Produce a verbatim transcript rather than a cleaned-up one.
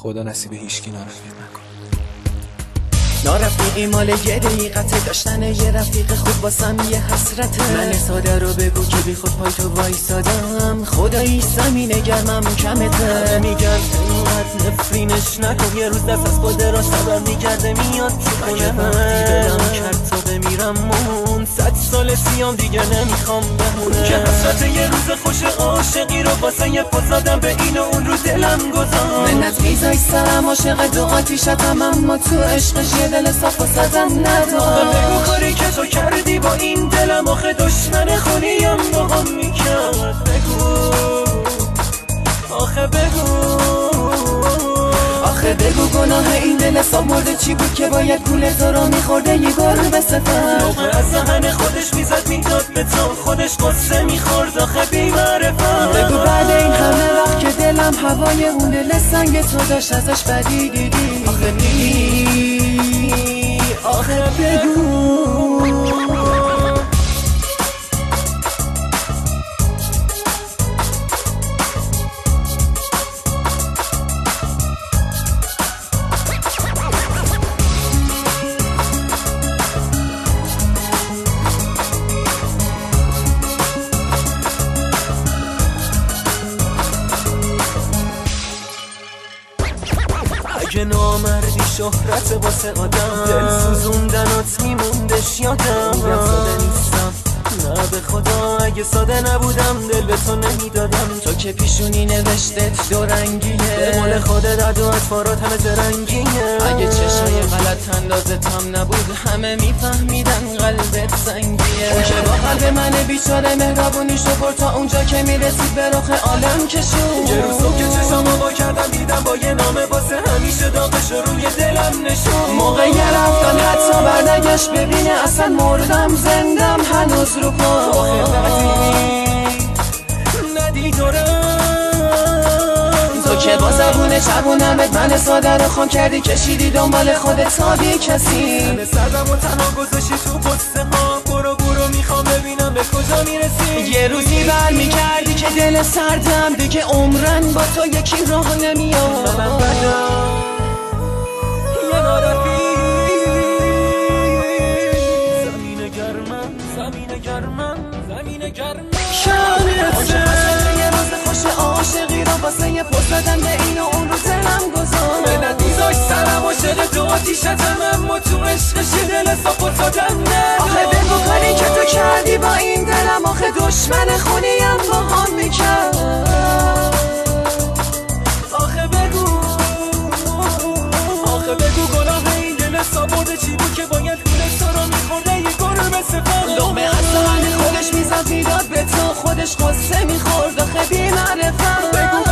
خدا نصیب هیچکی نارفیق نکن. نارفیقی مال یه دقیقته، داشتن یه رفیق خوب واسم یه حسرته. من ساده رو بگو که بی خود پای تو وایسادم، خدایی زمین گرمم کمته. میگن اینقدر نفرینش نکن، یه روز دست از خود را صبر میگرده میاد تو خونه. دلم کرد تا بمیرم مون، صد سال سیام دیگه نمیخوام بمونه. که حسرت یه روز خوش عاشقی رو واسه یه پازادم به این و اون رو دلم گذار. منت میزای سرم عاشق دو آتیشتم، اما تو عشقش یه دل صاف و صدم ندار. بگو کاری که تو کردی با این دلم، آخه دشمن خونیم با هم میکرد. بگو آخه بگو آخه بگو گناه این دل صاف مرده چی بود که باید گول تو رو میخورده یه گربه سفر. لقمه از دهن خودش میزد میداد به تو، خودش قصه میخورد آخه بی‌معرفت. بگو بعد این همه وقت که دلم هوای اون دل سنگ تو داشت ازش بدی دیدی. آخه دیدی آخه بگو اگه نامردی شهرت واسه آدم، دل سوزوندنات میموندش یادم. میگم ساده نیستم نه به خدا، اگه ساده نبودم دل به تو نمیدادم. تو که پیشونی نوشتت دو رنگیه، به مال خودت عد و اطفارات همه زرنگیه. اگه چشای غلط اندازتم نبود همه میفهمیدن قلبت سنگیه. اون که با قلب من بیچاره مهربونیشو برد تا اونجا که میرسید به رخ عالم کشون. یه روز صبح که چشامو با کردم دیدم با یه نامه واسه همیشه داغش روی دلم نشون. موقع یه رفتن حتی برنگشت ببینه اصلا مردم زندم هنوز رو پا. آخه بعدی ندیدارم تو که با زبون چبونمت من ساده رو خام کردی، کشیدی دنبال خودت تا بی کسی. من سردم و تنها گذاشتی تو قصه ها، برو برو میخوام ببینم به کجا میرسی. یه روزی بر میکردی که دل سردم دیگه عمرن با تو یکی راه نمیاد. من بدم یه نارفیق، زمین گرمم زمین گرمم زمین گرمم شانته. یه روز خوش عاشقی رو واسه یه پس زدن به این و اون رو دلم گذار. منت میزاش سرم عاشق تو آتیشتم، اما تو عشقش یه دل صاف و صادم ندار. آخه بگو کاری که تو کردی با این دلم، آخه دشمن خونیم با هم میکرد. آخه بگو آخه بگو گناه این دل صاف مرده چی بود که باید گول تو رو میخورده یه گربه سفر. لقمه از دهن خودش میزد میداد به تو، خودش قصه میخورد آخه بی‌معرفت. بگو